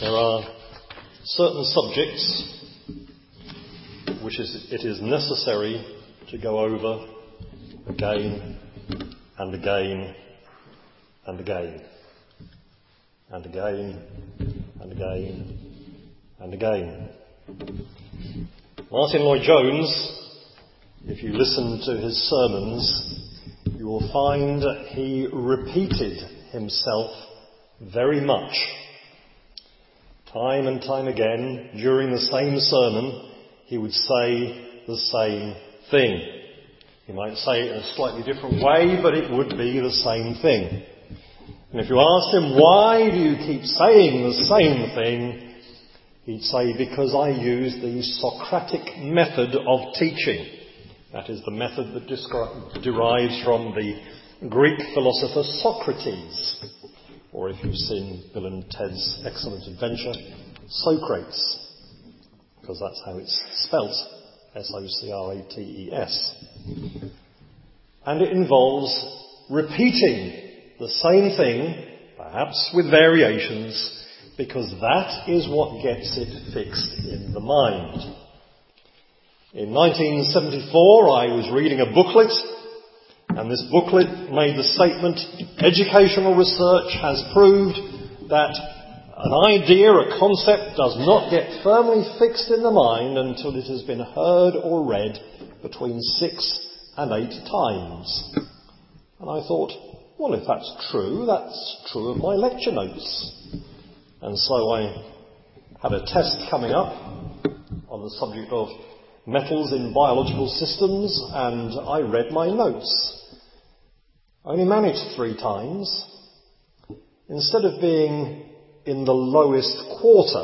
There are certain subjects which it is necessary to go over again and again and again and again and again and again. Martin Lloyd-Jones, if you listen to his sermons, you will find he repeated himself very much. Time and time again, during the same sermon, he would say the same thing. He might say it in a slightly different way, but it would be the same thing. And if you asked him, why do you keep saying the same thing? He'd say, because I use the Socratic method of teaching. That is the method that derives from the Greek philosopher Socrates. Or if you've seen Bill and Ted's Excellent Adventure, Socrates. Because that's how it's spelt. Socrates. And it involves repeating the same thing, perhaps with variations, because that is what gets it fixed in the mind. In 1974, I was reading a booklet, and this booklet made the statement, educational research has proved that an idea, a concept, does not get firmly fixed in the mind until it has been heard or read between 6 and 8 times. And I thought, well, if that's true of my lecture notes. And so I had a test coming up on the subject of metals in biological systems, and I read my notes. I only managed 3 times. Instead of being in the lowest quarter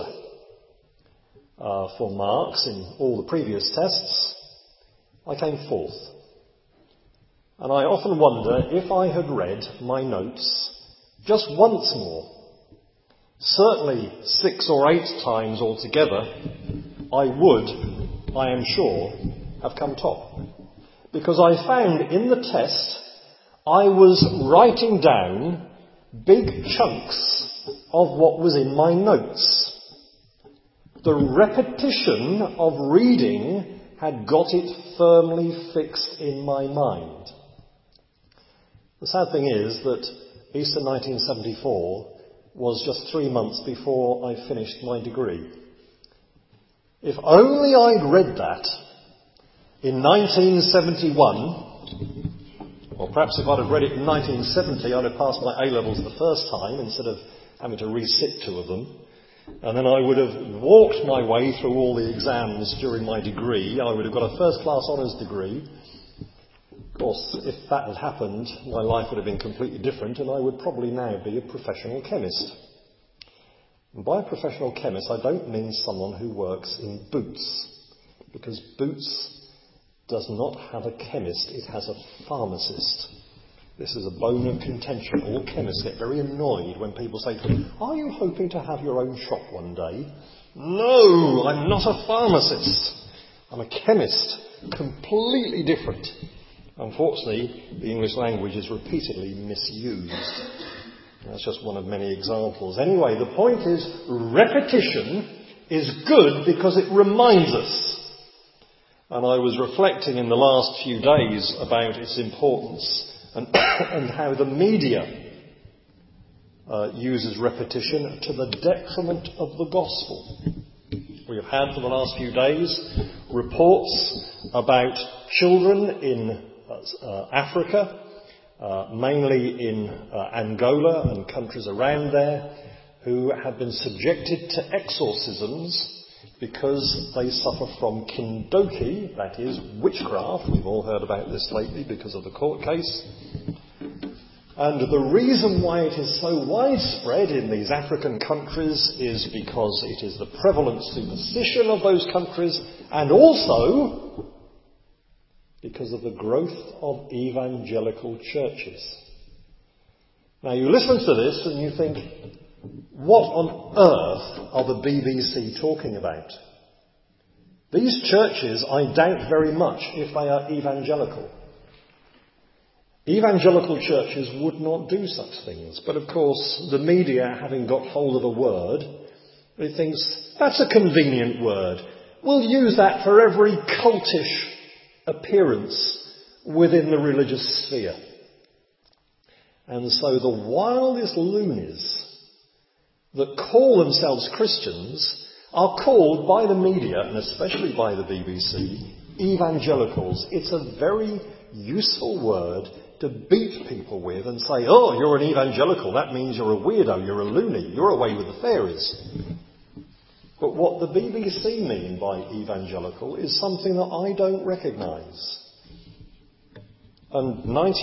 for marks in all the previous tests, I came 4th. And I often wonder if I had read my notes just once more, certainly 6 or 8 times altogether, I would, I am sure, have come top. Because I found in the test I was writing down big chunks of what was in my notes. The repetition of reading had got it firmly fixed in my mind. The sad thing is that Easter 1974 was just 3 months before I finished my degree. If only I'd read that in 1971, or perhaps if I'd have read it in 1970, I'd have passed my A-levels the first time instead of having to resit 2 of them. And then I would have walked my way through all the exams during my degree. I would have got a first-class honours degree. Of course, if that had happened, my life would have been completely different, and I would probably now be a professional chemist. And by a professional chemist, I don't mean someone who works in Boots, because Boots does not have a chemist, it has a pharmacist. This is a bone of contention. All chemists get very annoyed when people say to them, are you hoping to have your own shop one day? No, I'm not a pharmacist. I'm a chemist. Completely different. Unfortunately, the English language is repeatedly misused. That's just one of many examples. Anyway, the point is, repetition is good because it reminds us. And I was reflecting in the last few days about its importance and how the media uses repetition to the detriment of the gospel. We have had for the last few days reports about children in Africa, mainly in Angola and countries around there, who have been subjected to exorcisms because they suffer from kindoki, that is, witchcraft. We've all heard about this lately because of the court case. And the reason why it is so widespread in these African countries is because it is the prevalent superstition of those countries, and also because of the growth of evangelical churches. Now you listen to this and you think, what on earth are the BBC talking about? These churches, I doubt very much if they are evangelical. Evangelical churches would not do such things. But of course, the media, having got hold of a word, It thinks, that's a convenient word. We'll use that for every cultish appearance within the religious sphere. And so the wildest loonies that call themselves Christians are called by the media, and especially by the BBC, evangelicals. It's a very useful word to beat people with and say, oh, you're an evangelical, that means you're a weirdo, you're a loony, you're away with the fairies. But what the BBC mean by evangelical is something that I don't recognise. And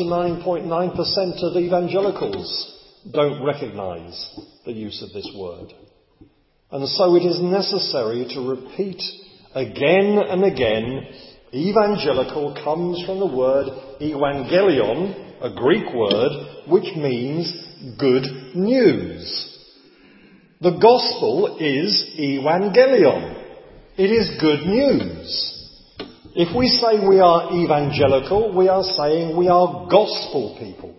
99.9% of evangelicals don't recognise the use of this word. And so it is necessary to repeat again and again, evangelical comes from the word evangelion, a Greek word, which means good news. The gospel is evangelion. It is good news. If we say we are evangelical, we are saying we are gospel people.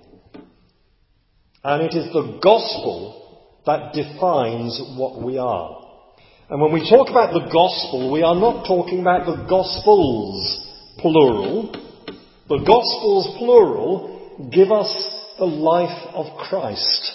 And it is the gospel that defines what we are. And when we talk about the gospel, we are not talking about the gospels, plural. The gospels, plural, give us the life of Christ.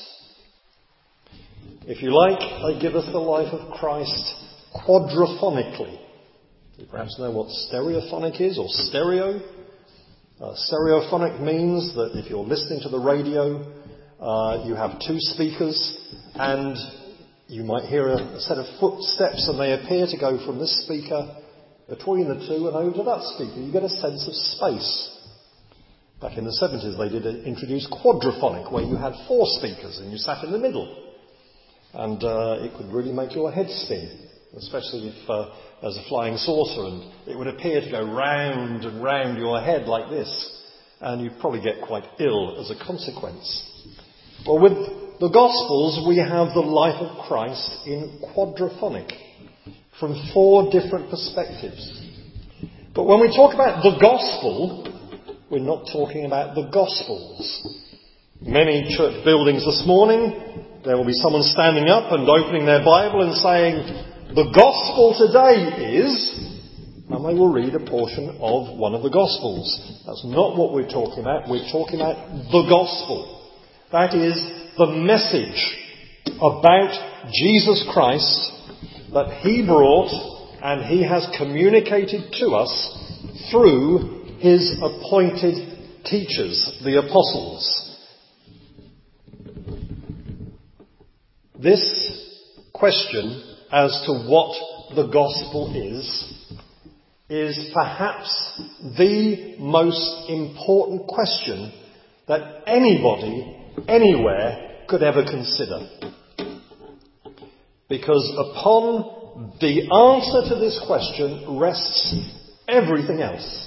If you like, they give us the life of Christ quadraphonically. You perhaps know what stereophonic is, or stereo. Stereophonic means that if you're listening to the radio, you have two speakers, and you might hear a set of footsteps, and they appear to go from this speaker between the two and over to that speaker. You get a sense of space. Back in the 70s, they did introduce quadraphonic, where you had four speakers and you sat in the middle. And it could really make your head spin, especially if there's a flying saucer and it would appear to go round and round your head like this, and you'd probably get quite ill as a consequence. Well, with the Gospels, we have the life of Christ in quadraphonic, from four different perspectives. But when we talk about the Gospel, we're not talking about the Gospels. Many church buildings this morning, there will be someone standing up and opening their Bible and saying, the Gospel today is, and they will read a portion of one of the Gospels. That's not what we're talking about. We're talking about the Gospel. That is the message about Jesus Christ that He brought and He has communicated to us through His appointed teachers, the apostles. This question as to what the gospel is perhaps the most important question that anybody, anywhere, could ever consider. Because upon the answer to this question rests everything else.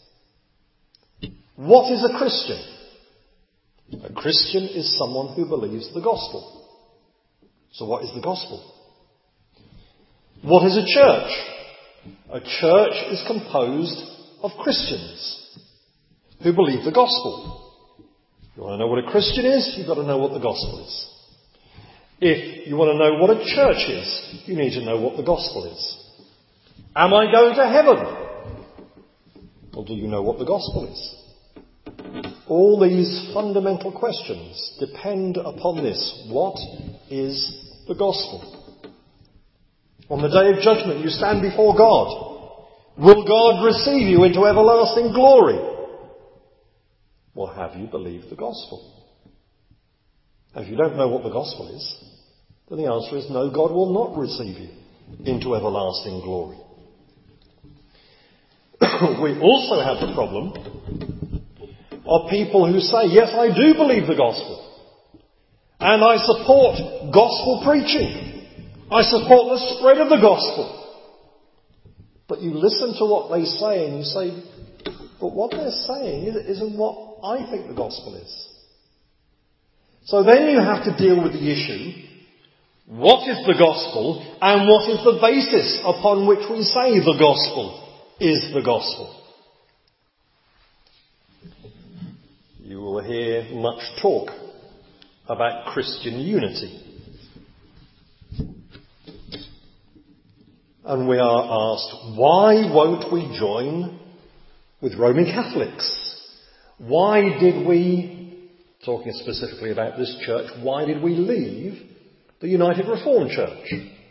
What is a Christian? A Christian is someone who believes the gospel. So what is the gospel? What is a church? A church is composed of Christians who believe the gospel. If you want to know what a Christian is, you've got to know what the gospel is. If you want to know what a church is, you need to know what the gospel is. Am I going to heaven? Well, do you know what the gospel is? All these fundamental questions depend upon this. What is the gospel? On the day of judgment, you stand before God. Will God receive you into everlasting glory? Well, have you believed the gospel? If you don't know what the gospel is, then the answer is no, God will not receive you into everlasting glory. We also have the problem of people who say, yes, I do believe the gospel. And I support gospel preaching. I support the spread of the gospel. But you listen to what they say and you say, but what they're saying isn't what I think the gospel is. So then you have to deal with the issue, what is the gospel and what is the basis upon which we say the gospel is the gospel? You will hear much talk about Christian unity. And we are asked, why won't we join with Roman Catholics? Why did we, talking specifically about this church, why did we leave the United Reformed Church?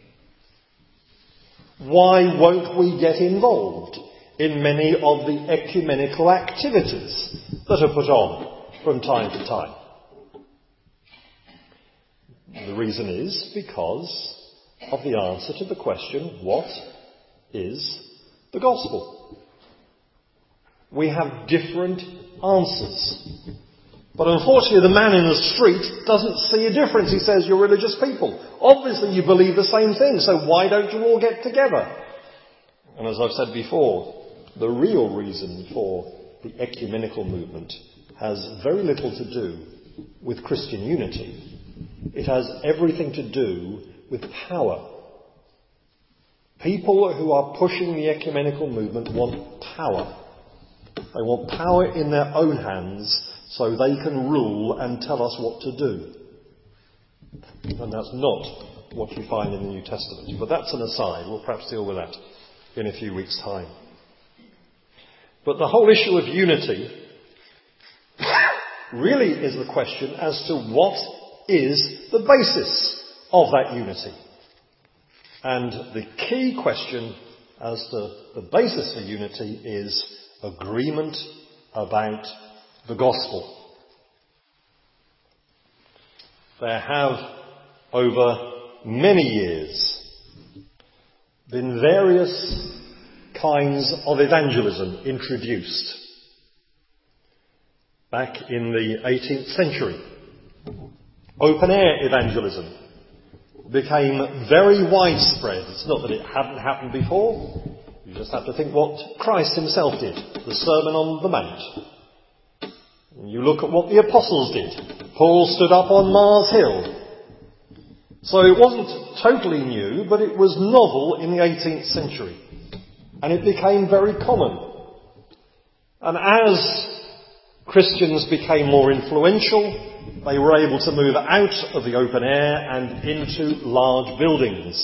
Why won't we get involved in many of the ecumenical activities that are put on from time to time? The reason is because of the answer to the question, what is the gospel? We have different answers. But unfortunately, the man in the street doesn't see a difference. He says, you're religious people. Obviously, you believe the same thing, so why don't you all get together? And as I've said before, the real reason for the ecumenical movement has very little to do with Christian unity. It has everything to do with power. People who are pushing the ecumenical movement want power. They want power in their own hands so they can rule and tell us what to do. And that's not what you find in the New Testament. But that's an aside. We'll perhaps deal with that in a few weeks' time. But the whole issue of unity really is the question as to what is the basis of that unity. And the key question as to the basis for unity is agreement about the gospel. There have, over many years, been various kinds of evangelism introduced. Back in the 18th century, open-air evangelism became very widespread. It's not that it hadn't happened before. You just have to think what Christ himself did, the Sermon on the Mount. You look at what the apostles did. Paul stood up on Mars Hill. So it wasn't totally new, but it was novel in the 18th century. And it became very common. And as Christians became more influential, they were able to move out of the open air and into large buildings.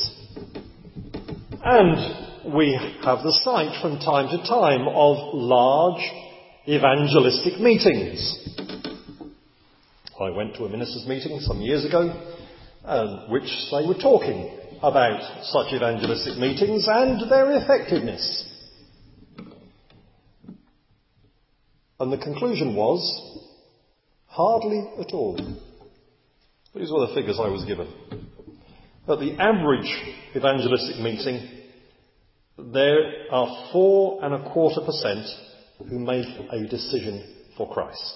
And we have the sight from time to time of large evangelistic meetings. I went to a ministers' meeting some years ago, which they were talking about such evangelistic meetings and their effectiveness. And the conclusion was, hardly at all. These were the figures I was given. At the average evangelistic meeting, there are 4.25% who make a decision for Christ.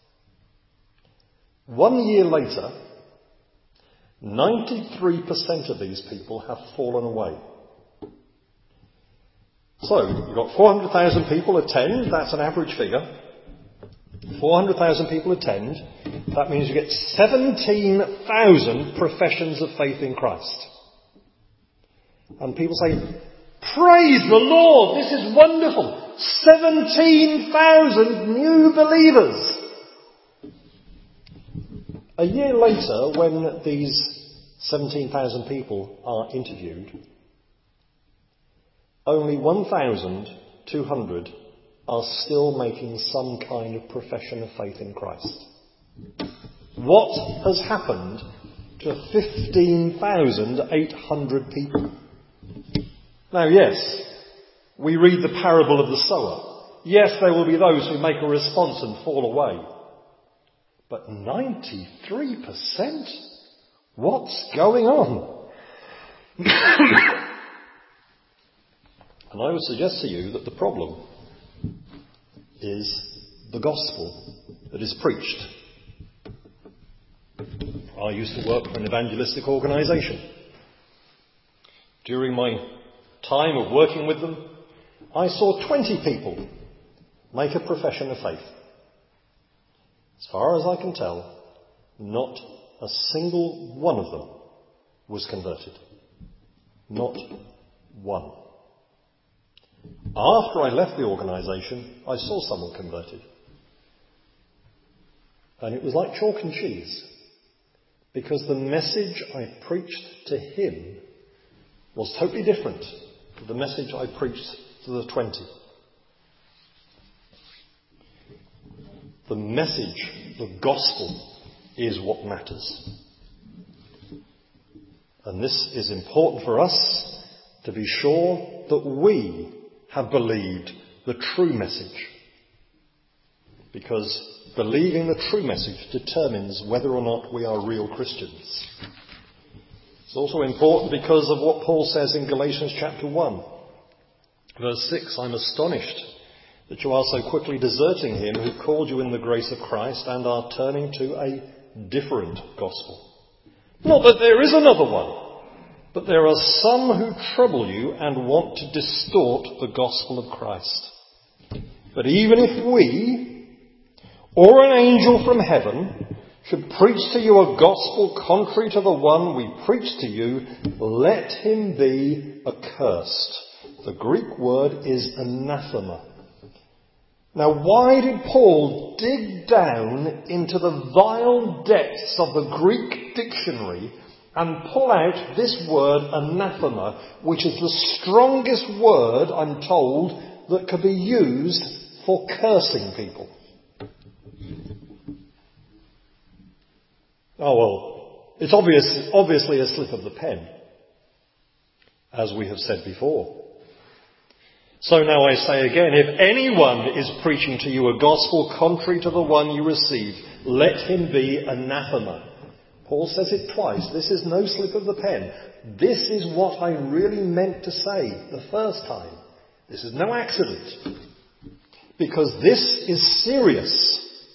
1 year later, 93% of these people have fallen away. So, you've got 400,000 people attend, that's an average figure. 400,000 people attend, that means you get 17,000 professions of faith in Christ. And people say, praise the Lord, this is wonderful. 17,000 new believers. A year later, when these 17,000 people are interviewed, only 1,200 are still making some kind of profession of faith in Christ. What has happened to 15,800 people? Now, yes, we read the parable of the sower. Yes, there will be those who make a response and fall away. But 93%? What's going on? And I would suggest to you that the problem is the gospel that is preached. I used to work for an evangelistic organisation. During my time of working with them, I saw 20 people make a profession of faith. As far as I can tell, not a single one of them was converted. Not one. After I left the organisation, I saw someone converted. And it was like chalk and cheese. Because the message I preached to him was totally different the message I preached to the 20. The message, the gospel, is what matters. And this is important for us to be sure that we have believed the true message. Because believing the true message determines whether or not we are real Christians. It's also important because of what Paul says in Galatians chapter 1. Verse 6, I'm astonished that you are so quickly deserting him who called you in the grace of Christ and are turning to a different gospel. Not that there is another one, but there are some who trouble you and want to distort the gospel of Christ. But even if we, or an angel from heaven, should preach to you a gospel contrary to the one we preach to you, let him be accursed. The Greek word is anathema. Now, why did Paul dig down into the vile depths of the Greek dictionary and pull out this word anathema, which is the strongest word, I'm told, that could be used for cursing people? Oh, well, it's obviously a slip of the pen, as we have said before. So now I say again, if anyone is preaching to you a gospel contrary to the one you received, let him be anathema. Paul says it twice. This is no slip of the pen. This is what I really meant to say the first time. This is no accident. Because this is serious.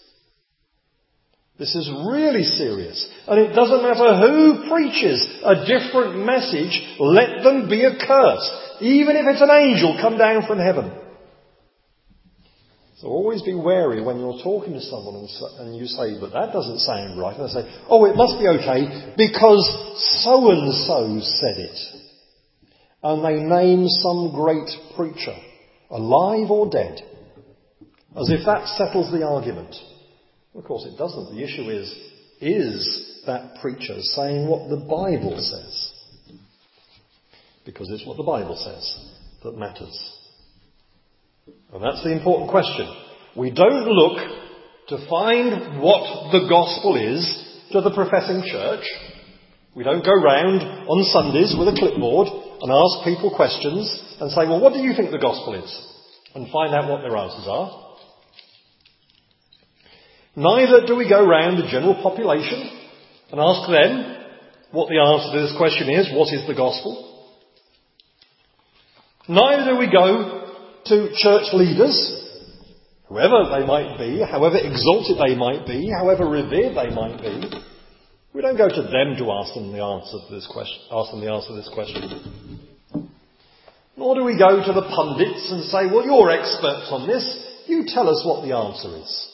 This is really serious. And it doesn't matter who preaches a different message, let them be accursed. Even if it's an angel come down from heaven. So always be wary when you're talking to someone and you say, but that doesn't sound right. And they say, oh, it must be okay because so-and-so said it. And they name some great preacher, alive or dead, as if that settles the argument. Of course it doesn't. The issue is that preacher saying what the Bible says? Because it's what the Bible says that matters. And that's the important question. We don't look to find what the gospel is to the professing church. We don't go round on Sundays with a clipboard and ask people questions and say, well, what do you think the gospel is? And find out what their answers are. Neither do we go round the general population and ask them what the answer to this question is. What is the gospel? Neither do we go to church leaders, whoever they might be, however exalted they might be, however revered they might be. We don't go to them to ask them the answer to this question. Nor do we go to the pundits and say, well, you're experts on this. You tell us what the answer is.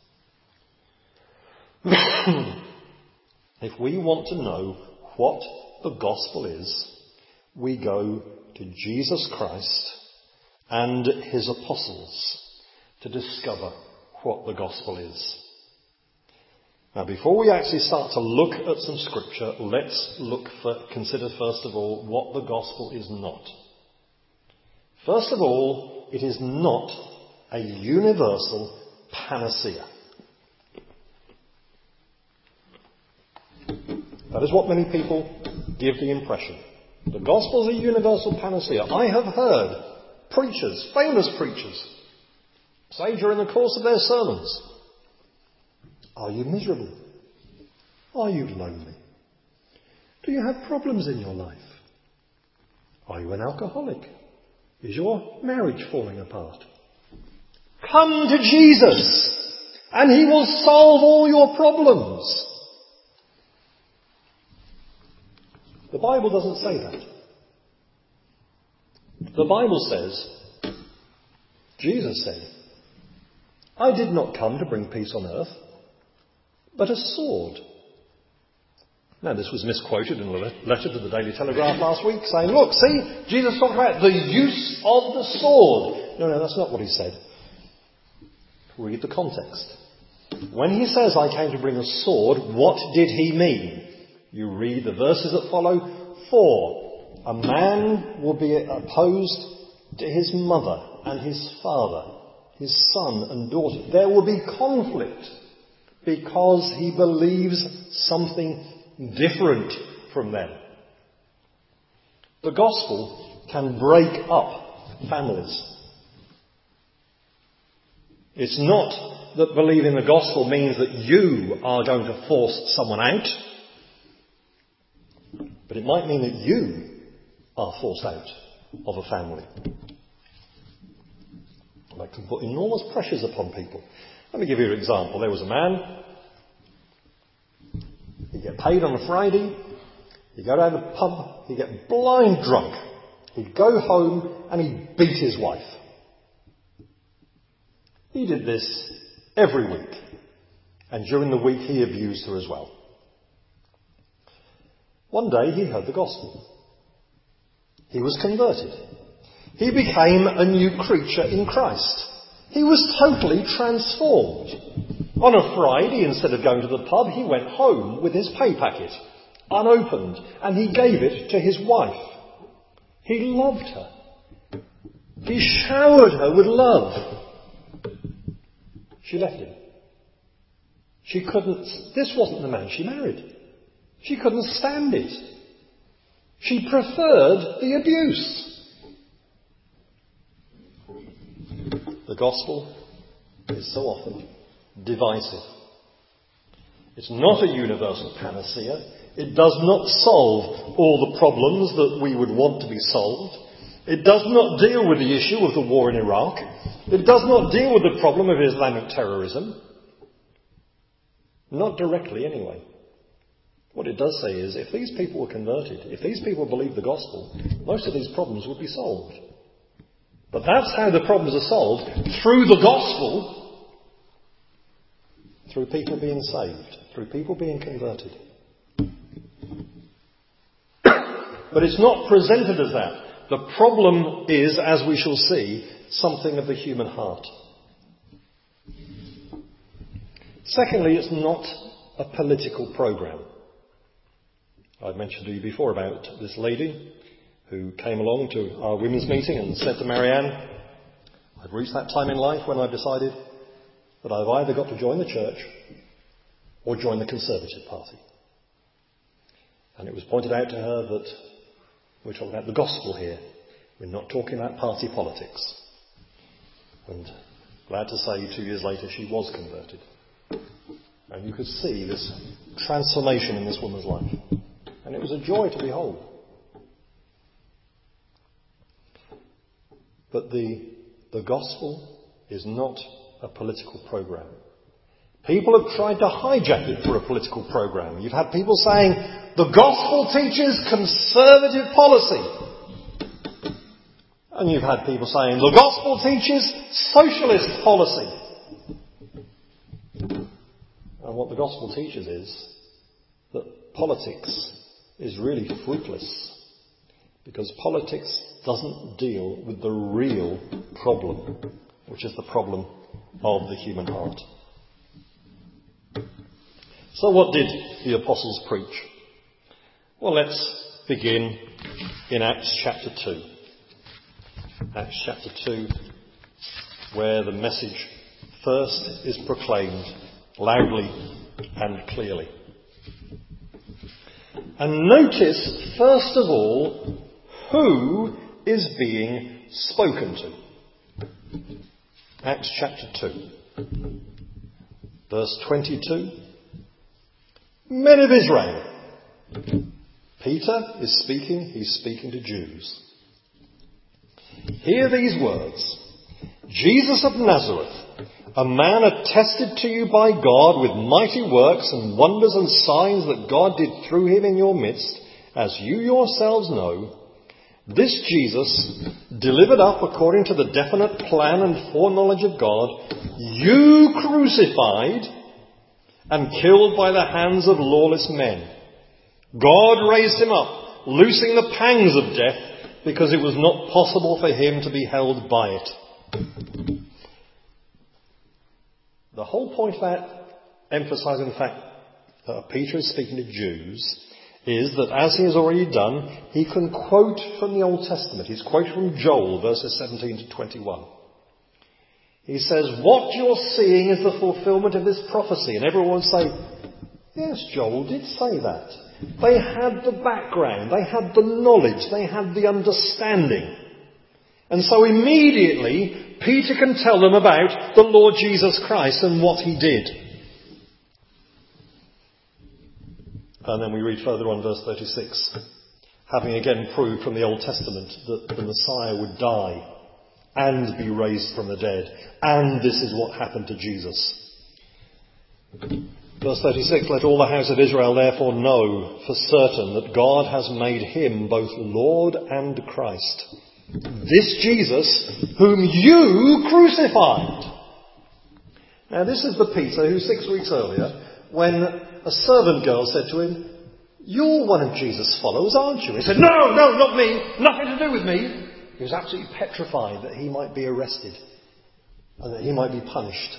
If we want to know what the gospel is, we go to Jesus Christ and his apostles to discover what the gospel is. Now, before we actually start to look at some scripture, let's consider first of all what the gospel is not. First of all, it is not a universal panacea. That is what many people give the impression. The gospel is a universal panacea. I have heard preachers, famous preachers, say during the course of their sermons, are you miserable? Are you lonely? Do you have problems in your life? Are you an alcoholic? Is your marriage falling apart? Come to Jesus and he will solve all your problems. The Bible doesn't say that. The Bible says, Jesus said, I did not come to bring peace on earth, but a sword. Now, this was misquoted in a letter to the Daily Telegraph last week, saying, look, see, Jesus talked about the use of the sword. No, that's not what he said. Read the context. When he says, I came to bring a sword, what did he mean? You read the verses that follow. For A man will be opposed to his mother and his father, his son and daughter. There will be conflict because he believes something different from them. The gospel can break up families. It's not that believing the gospel means that you are going to force someone out, but it might mean that you are forced out of a family. That can put enormous pressures upon people. Let me give you an example. There was a man, he'd get paid on a Friday, he'd go down to the pub, he'd get blind drunk, he'd go home and he'd beat his wife. He did this every week, and during the week he abused her as well. One day he heard the gospel. He was converted. He became a new creature in Christ. He was totally transformed. On a Friday, instead of going to the pub, he went home with his pay packet, unopened, and he gave it to his wife. He loved her. He showered her with love. She left him. This wasn't the man she married. She couldn't stand it. She preferred the abuse. The gospel is so often divisive. It's not a universal panacea. It does not solve all the problems that we would want to be solved. It does not deal with the issue of the war in Iraq. It does not deal with the problem of Islamic terrorism. Not directly, anyway. What it does say is, if these people were converted, if these people believed the gospel, most of these problems would be solved. But that's how the problems are solved, through the gospel, through people being saved, through people being converted. But it's not presented as that. The problem is, as we shall see, something of the human heart. Secondly, it's not a political programme. I've mentioned to you before about this lady who came along to our women's meeting and said to Marianne, I've reached that time in life when I've decided that I've either got to join the church or join the Conservative Party. And it was pointed out to her that we're talking about the gospel here. We're not talking about party politics. And glad to say 2 years later she was converted. And you could see this transformation in this woman's life. And it was a joy to behold. But the gospel is not a political programme. People have tried to hijack it for a political programme. You've had people saying, the gospel teaches conservative policy. And you've had people saying, the gospel teaches socialist policy. And what the gospel teaches is that politics is really fruitless. Because politics doesn't deal with the real problem, which is the problem of the human heart. So what did the apostles preach? Well, let's begin in Acts chapter 2. Acts chapter 2, where the message first is proclaimed loudly and clearly. And notice, first of all, who is being spoken to. Acts chapter 2, verse 22. Men of Israel. Peter is speaking, he's speaking to Jews. Hear these words. Jesus of Nazareth, a man attested to you by God with mighty works and wonders and signs that God did through him in your midst, as you yourselves know, this Jesus, delivered up according to the definite plan and foreknowledge of God, you crucified and killed by the hands of lawless men. God raised him up, loosing the pangs of death, because it was not possible for him to be held by it. The whole point of that, emphasising the fact that Peter is speaking to Jews, is that, as he has already done, he can quote from the Old Testament. He's quoted from Joel, verses 17 to 21. He says, what you're seeing is the fulfillment of this prophecy. And everyone will say, yes, Joel did say that. They had the background, they had the knowledge, they had the understanding. And so immediately, Peter can tell them about the Lord Jesus Christ and what he did. And then we read further on, verse 36. Having again proved from the Old Testament that the Messiah would die and be raised from the dead. And this is what happened to Jesus. Verse 36, let all the house of Israel therefore know for certain that God has made him both Lord and Christ. This Jesus whom you crucified. Now this is the Peter who 6 weeks earlier, when a servant girl said to him, you're one of Jesus' followers, aren't you? He said, no, not me, nothing to do with me. He was absolutely petrified that he might be arrested and that he might be punished.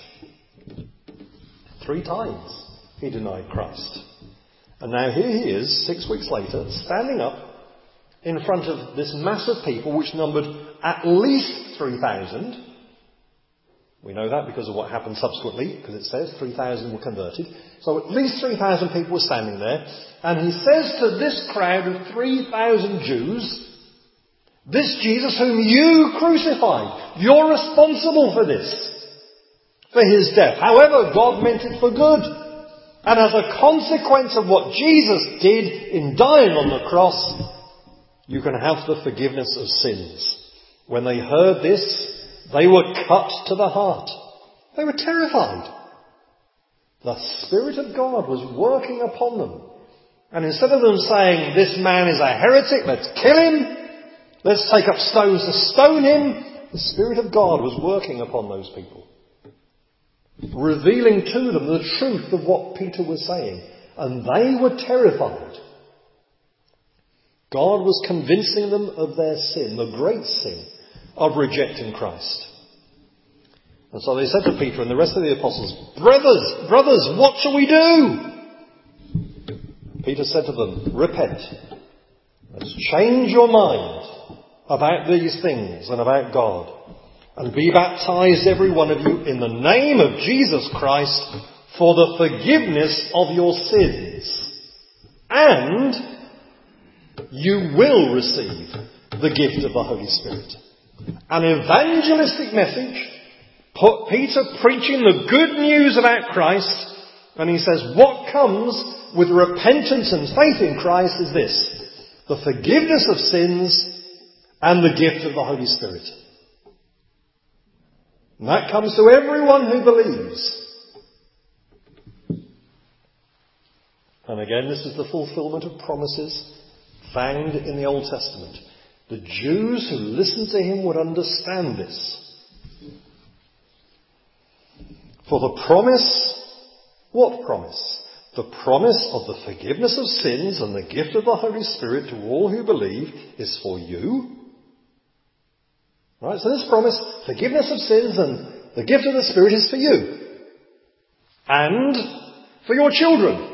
3 times he denied Christ. And now here he is, 6 weeks later, standing up in front of this mass of people which numbered at least 3,000. We know that because of what happened subsequently, because it says 3,000 were converted. So at least 3,000 people were standing there. And he says to this crowd of 3,000 Jews, this Jesus whom you crucified, you're responsible for this, for his death. However, God meant it for good. And as a consequence of what Jesus did in dying on the cross, you can have the forgiveness of sins. When they heard this, they were cut to the heart. They were terrified. The Spirit of God was working upon them. And instead of them saying, this man is a heretic, let's kill him, let's take up stones to stone him, the Spirit of God was working upon those people, revealing to them the truth of what Peter was saying. And they were terrified. God was convincing them of their sin, the great sin of rejecting Christ. And so they said to Peter and the rest of the apostles, brothers, what shall we do? Peter said to them, repent. Let's change your mind about these things and about God. And be baptized, every one of you, in the name of Jesus Christ for the forgiveness of your sins. And you will receive the gift of the Holy Spirit. An evangelistic message, Peter preaching the good news about Christ, and he says what comes with repentance and faith in Christ is this: the forgiveness of sins and the gift of the Holy Spirit. And that comes to everyone who believes. And again, this is the fulfillment of promises found in the Old Testament. The Jews who listened to him would understand this. For the promise, what promise? The promise of the forgiveness of sins and the gift of the Holy Spirit to all who believe is for you. Right, so this promise, forgiveness of sins and the gift of the Spirit is for you. And for your children.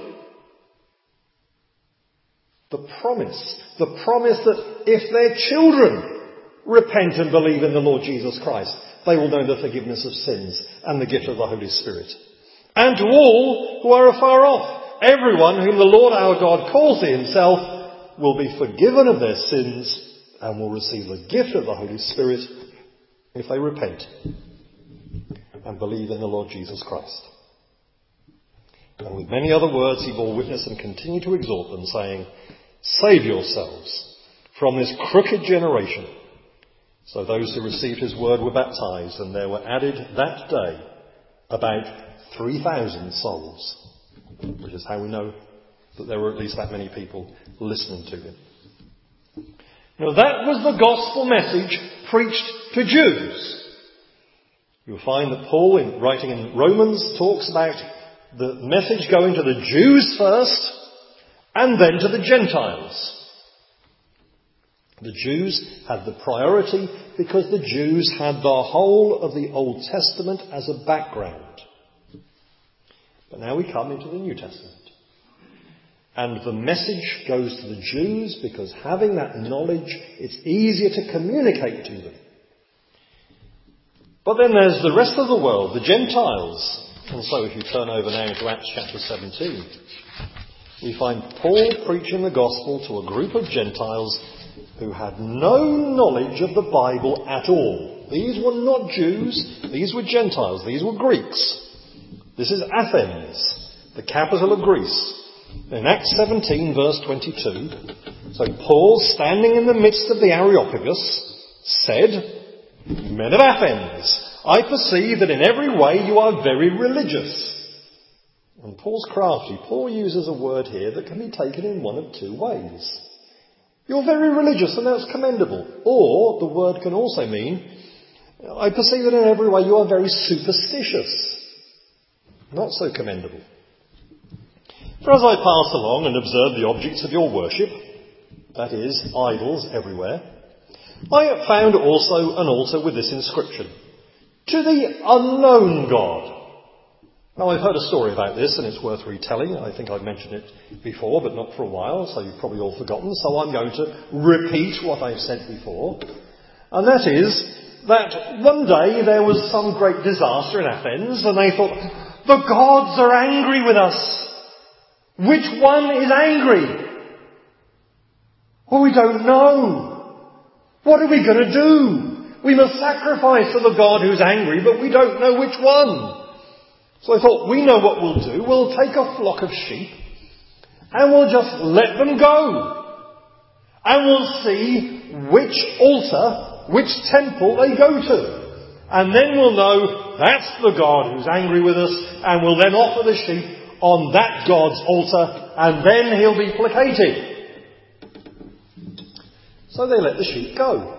The promise that if their children repent and believe in the Lord Jesus Christ, they will know the forgiveness of sins and the gift of the Holy Spirit. And to all who are afar off, everyone whom the Lord our God calls to himself will be forgiven of their sins and will receive the gift of the Holy Spirit if they repent and believe in the Lord Jesus Christ. And with many other words he bore witness and continued to exhort them, saying, save yourselves from this crooked generation. So those who received his word were baptized, and there were added that day about 3,000 souls, which is how we know that there were at least that many people listening to him. Now that was the gospel message preached to Jews. You'll find that Paul, in writing in Romans, talks about the message going to the Jews first and then to the Gentiles. The Jews had the priority because the Jews had the whole of the Old Testament as a background. But now we come into the New Testament. And the message goes to the Jews because having that knowledge, it's easier to communicate to them. But then there's the rest of the world, the Gentiles. And so if you turn over now to Acts chapter 17, we find Paul preaching the gospel to a group of Gentiles who had no knowledge of the Bible at all. These were not Jews, these were Gentiles, these were Greeks. This is Athens, the capital of Greece. In Acts 17 verse 22, so Paul, standing in the midst of the Areopagus, said, "Men of Athens, I perceive that in every way you are very religious." And Paul's crafty. Paul uses a word here that can be taken in one of two ways. You're very religious, and that's commendable. Or the word can also mean, I perceive that in every way you are very superstitious. Not so commendable. For as I pass along and observe the objects of your worship, that is, idols everywhere, I have found also an altar with this inscription, "To the unknown God." Now I've heard a story about this and it's worth retelling. I think I've mentioned it before, but not for a while, so you've probably all forgotten. So I'm going to repeat what I've said before. And that is that one day there was some great disaster in Athens and they thought, the gods are angry with us. Which one is angry? Well, we don't know. What are we going to do? We must sacrifice to the God who's angry, but we don't know which one. So I thought, we know what we'll do. We'll take a flock of sheep and we'll just let them go. And we'll see which altar, which temple they go to. And then we'll know that's the God who's angry with us, and we'll then offer the sheep on that God's altar, and then he'll be placated. So they let the sheep go.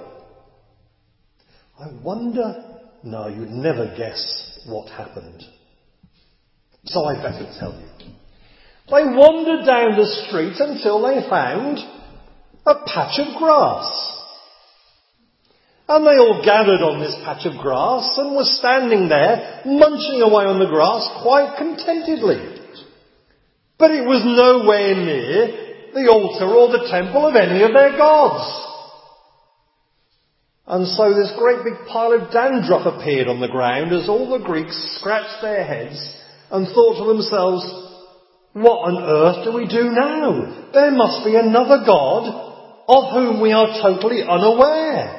I wonder, no, you'd never guess what happened. So I better tell you. They wandered down the street until they found a patch of grass. And they all gathered on this patch of grass and were standing there, munching away on the grass quite contentedly. But it was nowhere near the altar or the temple of any of their gods. And so this great big pile of dandruff appeared on the ground as all the Greeks scratched their heads and thought to themselves, what on earth do we do now? There must be another God of whom we are totally unaware.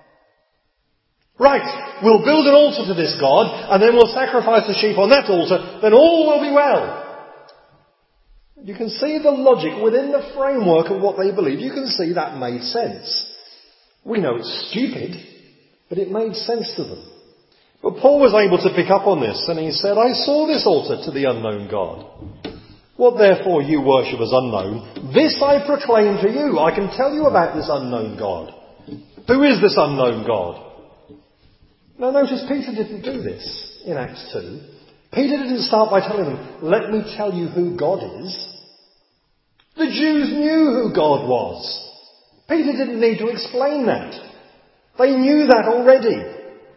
Right, we'll build an altar to this God and then we'll sacrifice the sheep on that altar, then all will be well. You can see the logic within the framework of what they believed. You can see that made sense. We know it's stupid, but it made sense to them. But Paul was able to pick up on this, and he said, I saw this altar to the unknown God. What therefore you worship as unknown, this I proclaim to you. I can tell you about this unknown God. Who is this unknown God? Now notice Peter didn't do this in Acts 2. Peter didn't start by telling them, let me tell you who God is. The Jews knew who God was. Peter didn't need to explain that. They knew that already.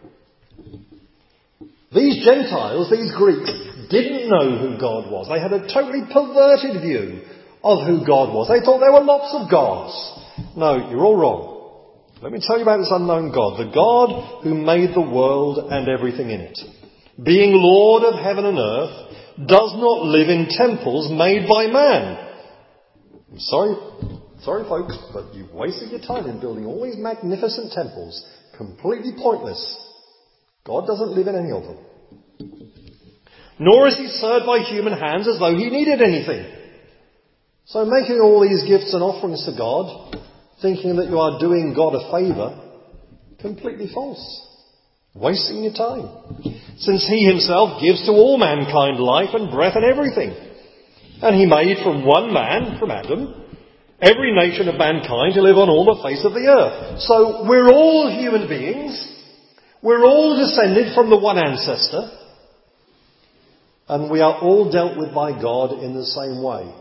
These Gentiles, these Greeks, didn't know who God was. They had a totally perverted view of who God was. They thought there were lots of gods. No, you're all wrong. Let me tell you about this unknown God. The God who made the world and everything in it. Being Lord of heaven and earth, does not live in temples made by man. I'm sorry folks, but you've wasted your time in building all these magnificent temples. Completely pointless. God doesn't live in any of them. Nor is he served by human hands as though he needed anything. So making all these gifts and offerings to God, thinking that you are doing God a favour, completely false. Wasting your time. Since he himself gives to all mankind life and breath and everything. And he made from one man, from Adam, every nation of mankind to live on all the face of the earth. So we're all human beings. We're all descended from the one ancestor. And we are all dealt with by God in the same way.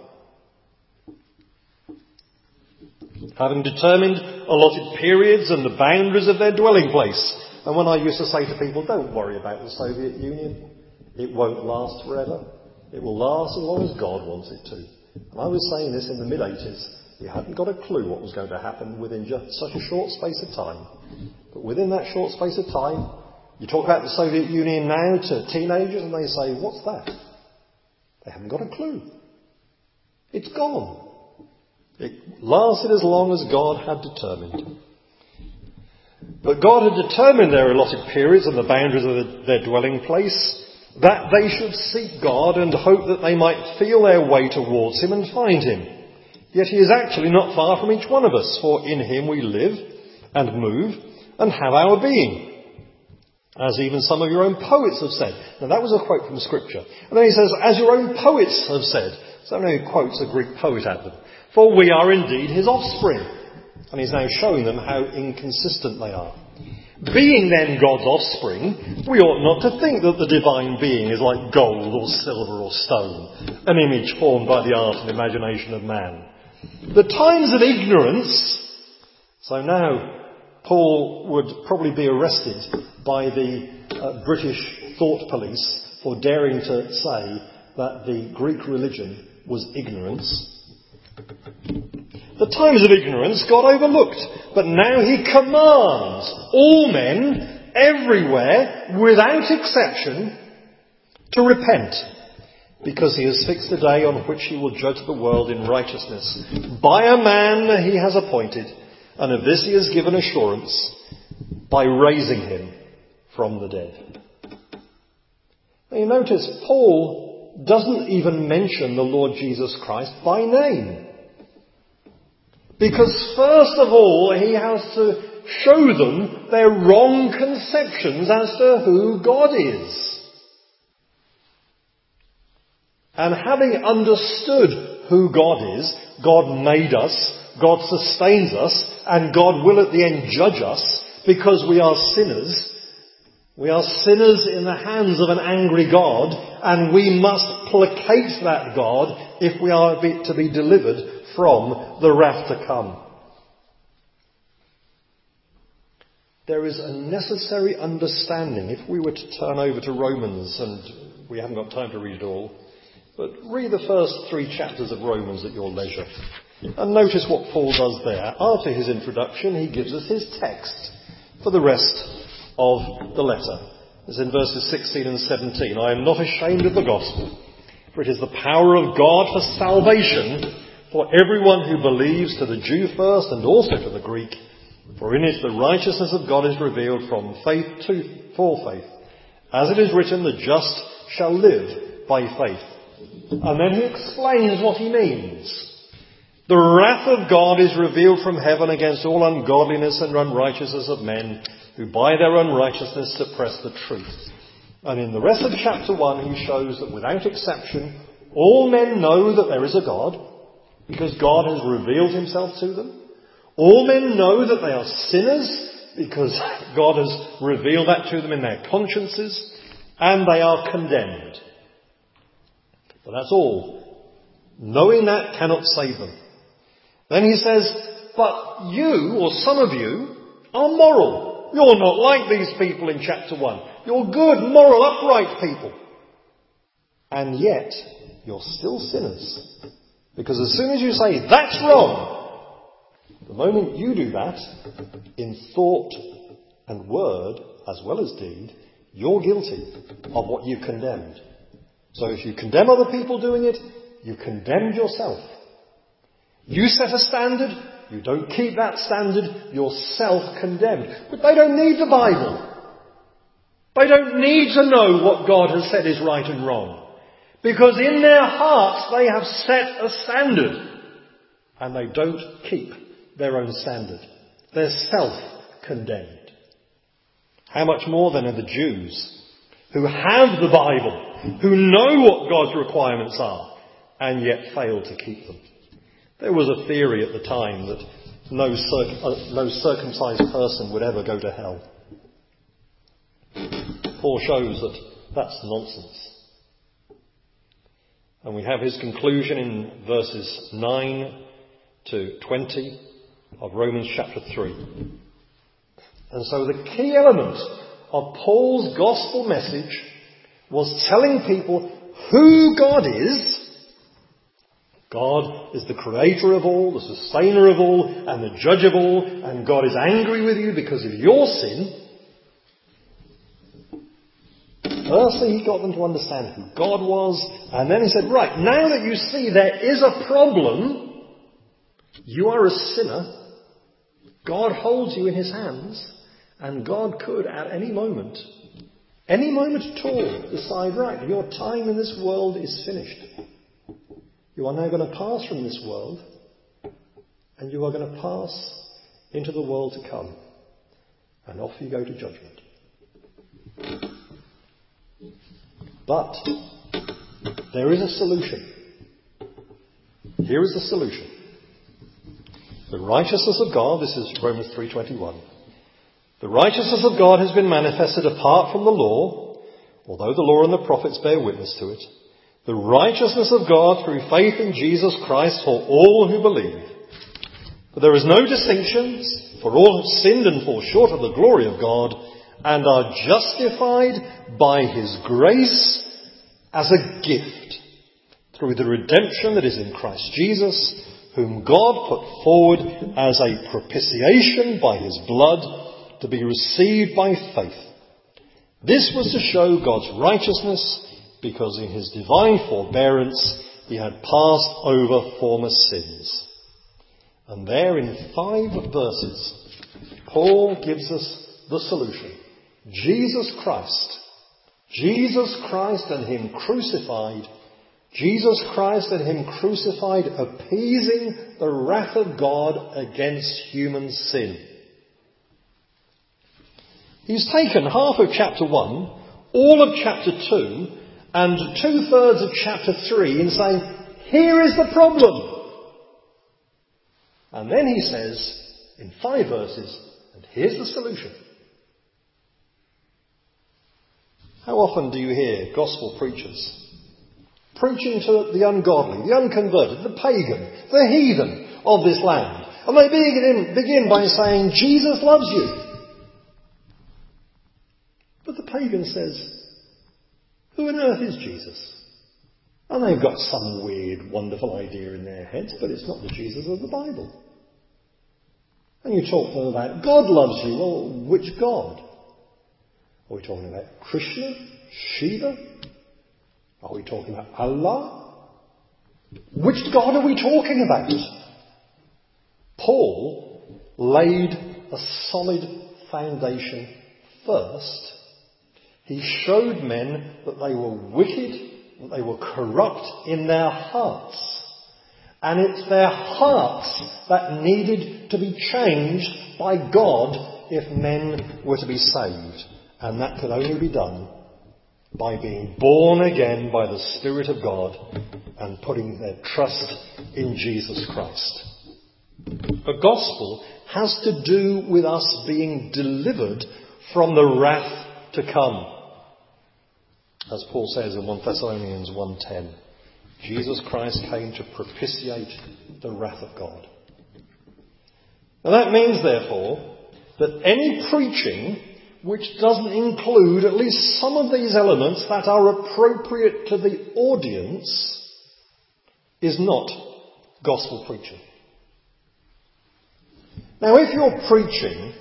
Having determined allotted periods and the boundaries of their dwelling place. And when I used to say to people, don't worry about the Soviet Union. It won't last forever. It will last as long as God wants it to. And I was saying this in the mid-80s. He hadn't got a clue what was going to happen within just such a short space of time. But within that short space of time, you talk about the Soviet Union now to teenagers and they say, what's that? They haven't got a clue. It's gone. It lasted as long as God had determined. But God had determined their allotted periods and the boundaries of their dwelling place, that they should seek God and hope that they might feel their way towards him and find him. Yet he is actually not far from each one of us, for in him we live and move and have our being. As even some of your own poets have said. Now that was a quote from Scripture. And then he says, as your own poets have said. So now he quotes a Greek poet at them. For we are indeed his offspring. And he's now showing them how inconsistent they are. Being then God's offspring, we ought not to think that the divine being is like gold or silver or stone, an image formed by the art and imagination of man. The times of ignorance, so now Paul would probably be arrested by the British thought police for daring to say that the Greek religion was ignorance. The times of ignorance God overlooked, but now he commands all men, everywhere, without exception, to repent, because he has fixed a day on which he will judge the world in righteousness by a man he has appointed, and of this he has given assurance by raising him from the dead. Now you notice Paul doesn't even mention the Lord Jesus Christ by name. Because first of all, he has to show them their wrong conceptions as to who God is. And having understood who God is, God made us, God sustains us, and God will at the end judge us because we are sinners. We are sinners in the hands of an angry God, and we must placate that God if we are to be delivered from the wrath to come. There is a necessary understanding. If we were to turn over to Romans, and we haven't got time to read it all, but read the first 3 chapters of Romans at your leisure. And notice what Paul does there. After his introduction, he gives us his text for the rest of the letter. It's in verses 16 and 17. I am not ashamed of the gospel, for it is the power of God for salvation for everyone who believes, to the Jew first and also to the Greek. For in it the righteousness of God is revealed from faith for faith. As it is written, the just shall live by faith. And then he explains what he means. The wrath of God is revealed from heaven against all ungodliness and unrighteousness of men, who by their unrighteousness suppress the truth. And in the rest of chapter 1 he shows that without exception all men know that there is a God, because God has revealed himself to them. All men know that they are sinners, because God has revealed that to them in their consciences, and they are condemned. But that's all. Knowing that cannot save them. Then he says, but you, or some of you, are moral. You're not like these people in chapter 1. You're good, moral, upright people. And yet, you're still sinners. Because as soon as you say, that's wrong, the moment you do that, in thought and word, as well as deed, you're guilty of what you condemned. So if you condemn other people doing it, you condemned yourself. You set a standard, you don't keep that standard, you're self-condemned. But they don't need the Bible. They don't need to know what God has said is right and wrong. Because in their hearts they have set a standard. And they don't keep their own standard. They're self-condemned. How much more then are the Jews, who have the Bible, who know what God's requirements are, and yet fail to keep them? There was a theory at the time that no circumcised person would ever go to hell. Paul shows that that's nonsense. And we have his conclusion in verses 9 to 20 of Romans chapter 3. And so the key element of Paul's gospel message was telling people who God is, God is the creator of all, the sustainer of all, and the judge of all, and God is angry with you because of your sin. Firstly, he got them to understand who God was, and then he said, right, now that you see there is a problem, you are a sinner, God holds you in his hands, and God could at any moment at all, decide, right, your time in this world is finished. You are now going to pass from this world, and you are going to pass into the world to come. And off you go to judgment. But there is a solution. Here is the solution. The righteousness of God, this is Romans 3:21. The righteousness of God has been manifested apart from the law, although the law and the prophets bear witness to it. The righteousness of God through faith in Jesus Christ for all who believe. For there is no distinctions, for all have sinned and fall short of the glory of God, and are justified by his grace as a gift, through the redemption that is in Christ Jesus, whom God put forward as a propitiation by his blood, to be received by faith. This was to show God's righteousness, because in his divine forbearance he had passed over former sins. And there in 5 verses, Paul gives us the solution. Jesus Christ and him crucified, Jesus Christ and him crucified, appeasing the wrath of God against human sin. He's taken half of chapter 1, all of chapter 2, and 2/3 of chapter 3 in saying, here is the problem. And then he says, in 5 verses, and here's the solution. How often do you hear gospel preachers preaching to the ungodly, the unconverted, the pagan, the heathen of this land? And they begin by saying, Jesus loves you. But the pagan says, who on earth is Jesus? And they've got some weird, wonderful idea in their heads, but it's not the Jesus of the Bible. And you talk to them about, God loves you. Well, which God? Are we talking about Krishna? Shiva? Are we talking about Allah? Which God are we talking about? Paul laid a solid foundation first. He showed men that they were wicked, that they were corrupt in their hearts. And it's their hearts that needed to be changed by God if men were to be saved. And that could only be done by being born again by the Spirit of God and putting their trust in Jesus Christ. The gospel has to do with us being delivered from the wrath to come. As Paul says in 1 Thessalonians 1:10, Jesus Christ came to propitiate the wrath of God. Now that means, therefore, that any preaching which doesn't include at least some of these elements that are appropriate to the audience is not gospel preaching. Now, if you're preaching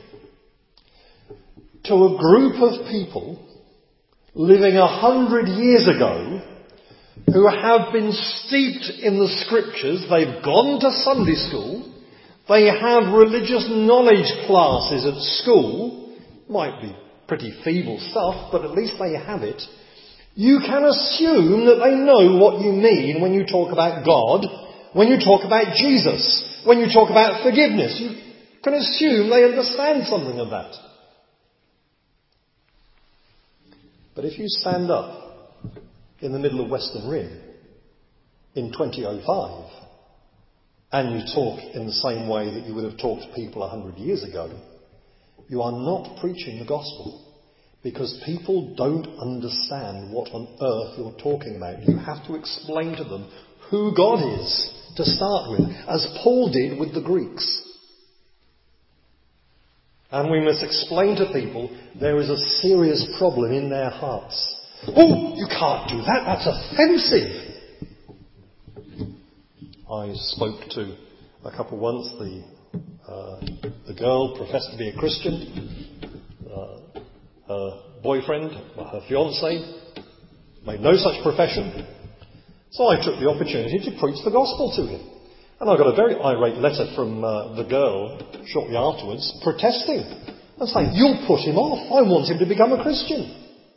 to a group of people living 100 years ago who have been steeped in the scriptures, they've gone to Sunday school, they have religious knowledge classes at school, might be pretty feeble stuff, but at least they have it, you can assume that they know what you mean when you talk about God, when you talk about Jesus, when you talk about forgiveness. You can assume they understand something of that. But if you stand up in the middle of Western Rim in 2005 and you talk in the same way that you would have talked to people 100 years ago, you are not preaching the gospel, because people don't understand what on earth you're talking about. You have to explain to them who God is to start with, as Paul did with the Greeks. And we must explain to people there is a serious problem in their hearts. Oh, you can't do that. That's offensive. I spoke to a couple once. The girl professed to be a Christian. Her boyfriend, her fiancé, made no such profession. So I took the opportunity to preach the gospel to him. And I got a very irate letter from the girl shortly afterwards protesting and saying, "You'll put him off. I want him to become a Christian."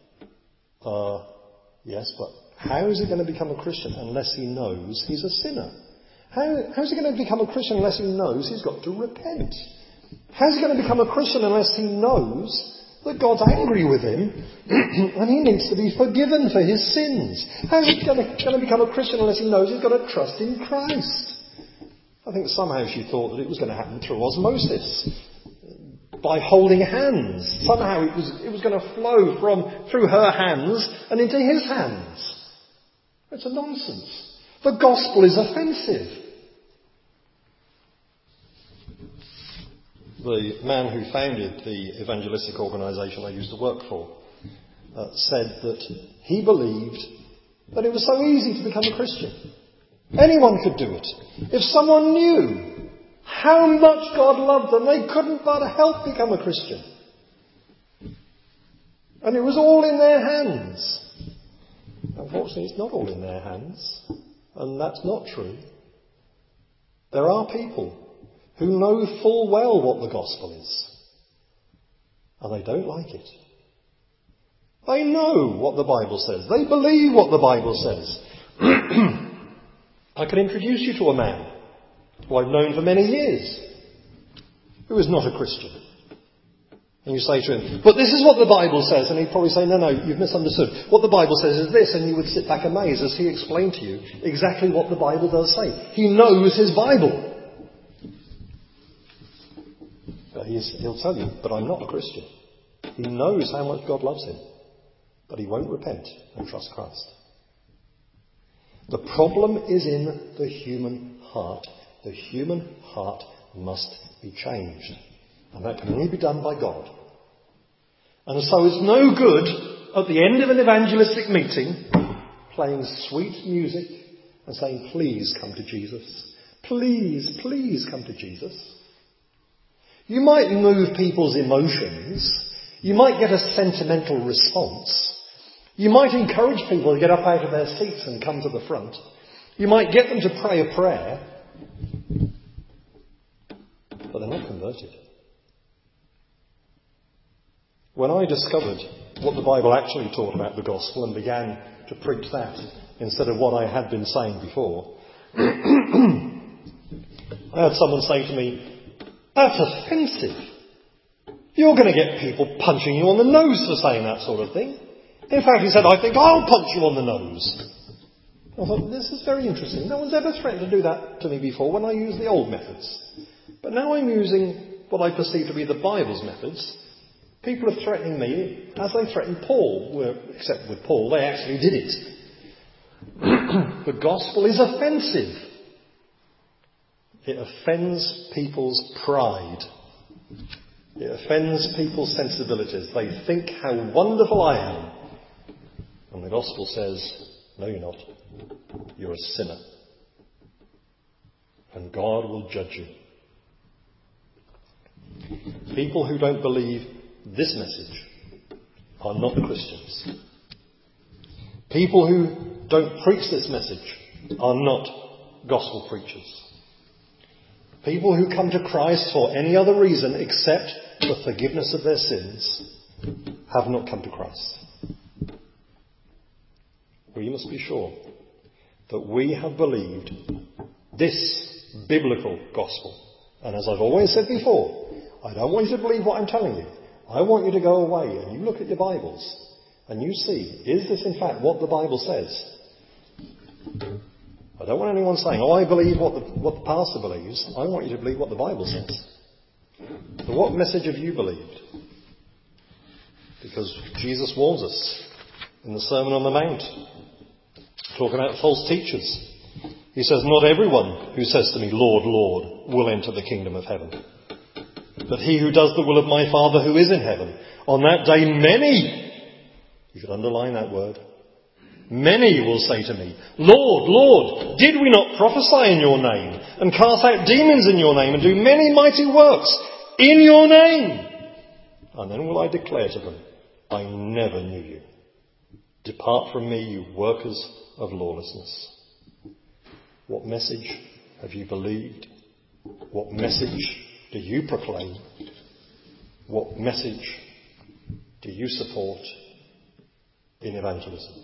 Yes, but how is he going to become a Christian unless he knows he's a sinner? How's he going to become a Christian unless he knows he's got to repent? How's he going to become a Christian unless he knows that God's angry with him and he needs to be forgiven for his sins? How's he going to become a Christian unless he knows he's got to trust in Christ? I think somehow she thought that it was going to happen through osmosis, by holding hands. Somehow it was going to flow through her hands and into his hands. It's a nonsense. The gospel is offensive. The man who founded the evangelistic organisation I used to work for said that he believed that it was so easy to become a Christian. Anyone could do it. If someone knew how much God loved them, they couldn't but help become a Christian. And it was all in their hands. Unfortunately, it's not all in their hands. And that's not true. There are people who know full well what the gospel is. And they don't like it. They know what the Bible says. They believe what the Bible says. I can introduce you to a man who I've known for many years, who is not a Christian. And you say to him, "But this is what the Bible says," and he'd probably say, "No, you've misunderstood. What the Bible says is this," and you would sit back amazed as he explained to you exactly what the Bible does say. He knows his Bible. But he'll tell you, "But I'm not a Christian." He knows how much God loves him, but he won't repent and trust Christ. The problem is in the human heart. The human heart must be changed. And that can only be done by God. And so it's no good at the end of an evangelistic meeting playing sweet music and saying, "Please come to Jesus. Please, please come to Jesus." You might move people's emotions. You might get a sentimental response. You might encourage people to get up out of their seats and come to the front. You might get them to pray a prayer. But they're not converted. When I discovered what the Bible actually taught about the gospel and began to preach that instead of what I had been saying before, I had someone say to me, "That's offensive. You're going to get people punching you on the nose for saying that sort of thing." In fact, he said, "I think I'll punch you on the nose." I thought, this is very interesting. No one's ever threatened to do that to me before when I use the old methods. But now I'm using what I perceive to be the Bible's methods. People are threatening me as they threatened Paul. Well, except with Paul, they actually did it. The gospel is offensive. It offends people's pride. It offends people's sensibilities. They think how wonderful I am. And the gospel says, "No, you're not. You're a sinner. And God will judge you." People who don't believe this message are not Christians. People who don't preach this message are not gospel preachers. People who come to Christ for any other reason except the forgiveness of their sins have not come to Christ. We must be sure that we have believed this biblical gospel. And as I've always said before, I don't want you to believe what I'm telling you. I want you to go away and you look at your Bibles and you see, is this in fact what the Bible says? I don't want anyone saying, "Oh, I believe what the pastor believes." I want you to believe what the Bible says. So what message have you believed? Because Jesus warns us in the Sermon on the Mount, talking about false teachers. He says, "Not everyone who says to me, 'Lord, Lord,' will enter the kingdom of heaven, but he who does the will of my Father who is in heaven. On that day many," you should underline that word, Many will say to me, Lord, Lord, did we not prophesy in your name, and cast out demons in your name, and do many mighty works in your name? And then will I declare to them, I never knew you. Depart from me, you workers of lawlessness. What message have you believed? What message do you proclaim? What message do you support in evangelism?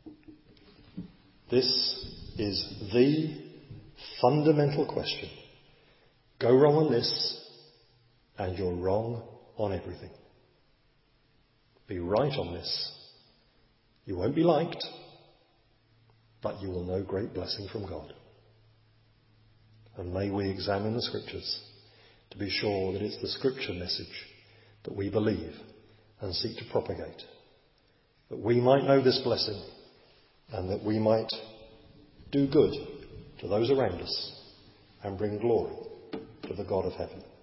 This is the fundamental question. Go wrong on this, and you're wrong on everything. Be right on this. You won't be liked, but you will know great blessing from God. And may we examine the Scriptures to be sure that it's the Scripture message that we believe and seek to propagate, that we might know this blessing and that we might do good to those around us and bring glory to the God of heaven.